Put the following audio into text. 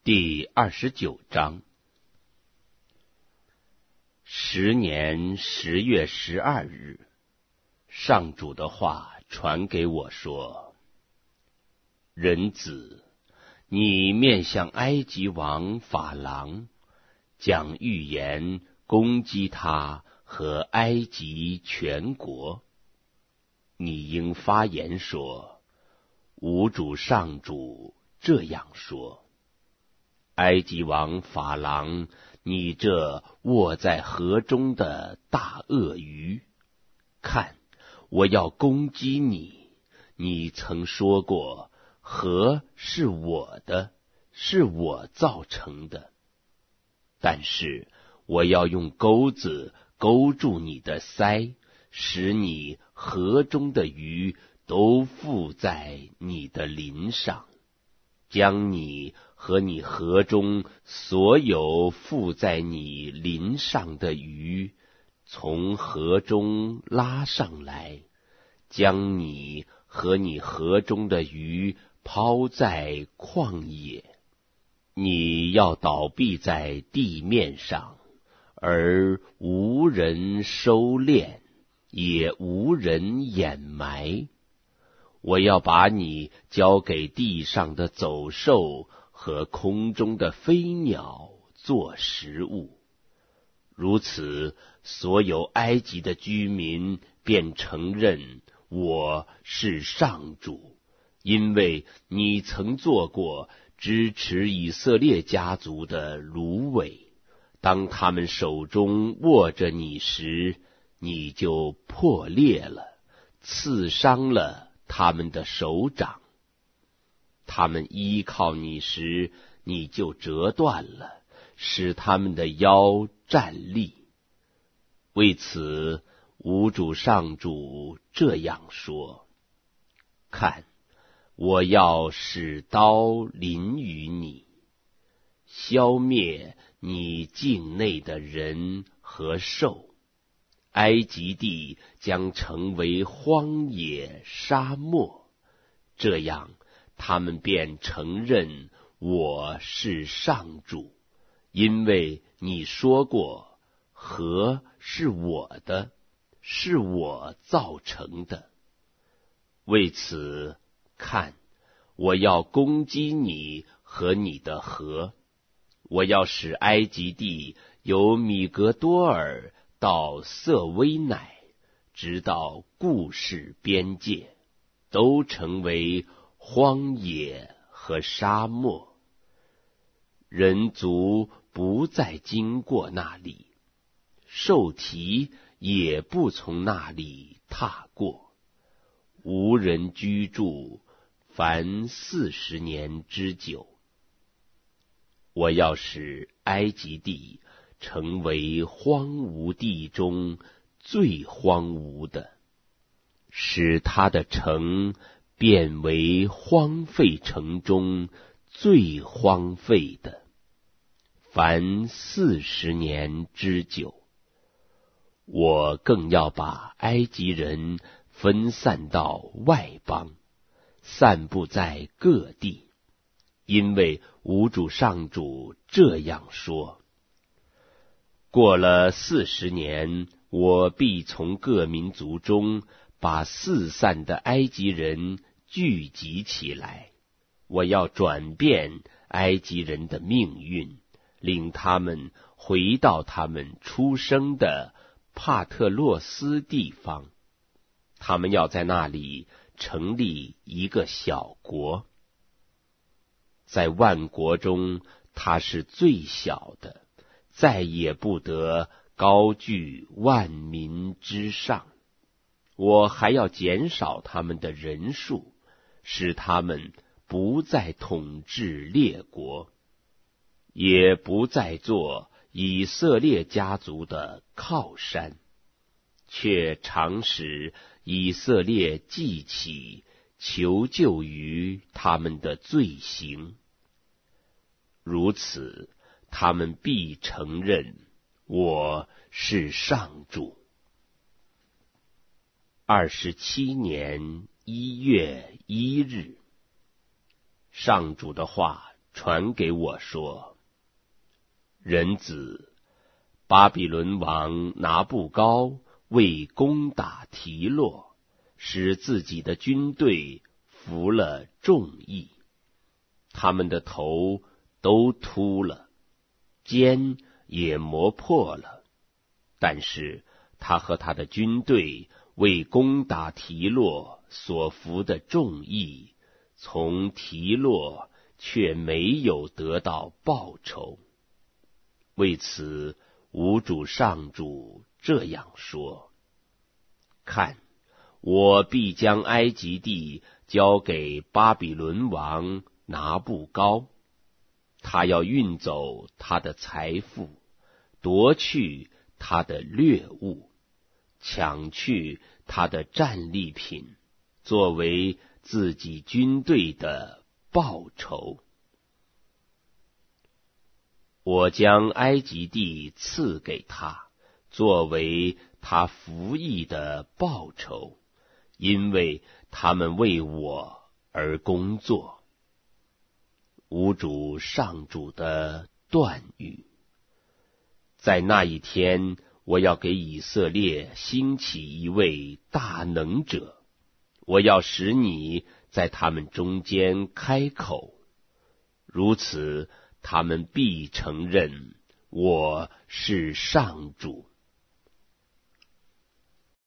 第29章。10年10月12日，上主的话传给我说：人子，你面向埃及王法郎，讲预言攻击他和埃及全国。你应发言说：吾主上主这样说，埃及王法郎，你这卧在河中的大鳄鱼，看，我要攻击你。你曾说过，河是我的，是我造成的。但是我要用钩子勾住你的腮，使你河中的鱼都附在你的鳞上，将你和你河中所有附在你鳞上的鱼从河中拉上来，将你和你河中的鱼抛在旷野。你要倒闭在地面上，而无人收敛，也无人掩埋。我要把你交给地上的走兽和空中的飞鸟做食物。如此，所有埃及的居民便承认我是上主，因为你曾做过支持以色列家族的芦苇。当他们手中握着你时，你就破裂了，刺伤了他们的手掌。他们依靠你时，你就折断了，使他们的腰站立。为此，吾主上主这样说：看，我要使刀临于你，消灭你境内的人和兽。埃及地将成为荒野沙漠，这样他们便承认我是上主，因为你说过，河是我的，是我造成的。为此，看，我要攻击你和你的河，我要使埃及地由米格多尔到色威乃，直到固始边界，都成为荒野和沙漠。人族不再经过那里，兽蹄也不从那里踏过，无人居住，凡40年之久。我要使埃及地成为荒芜地中最荒芜的，使他的城变为荒废城中最荒废的，凡40年之久。我更要把埃及人分散到外邦，散布在各地，因为吾主上主这样说：过了40年，我必从各民族中把四散的埃及人聚集起来，我要转变埃及人的命运，领他们回到他们出生的帕特洛斯地方。他们要在那里成立一个小国，在万国中他是最小的，再也不得高居万民之上。我还要减少他们的人数，使他们不再统治列国，也不再做以色列家族的靠山，却常使以色列记起求救于他们的罪行。如此，他们必承认我是上主。27年1月1日，上主的话传给我说：人子，巴比伦王拿布高为攻打提洛，使自己的军队服了众役，他们的头都秃了，肩也磨破了，但是他和他的军队为攻打提洛所服的众役，从提洛却没有得到报酬。为此，吾主上主这样说：看，我必将埃及地交给巴比伦王拿布高，他要运走他的财富，夺去他的掠物，抢去他的战利品，作为自己军队的报酬。我将埃及地赐给他，作为他服役的报酬，因为他们为我而工作。吾主上主的断语。在那一天，我要给以色列兴起一位大能者，我要使你在他们中间开口，如此他们必承认我是上主。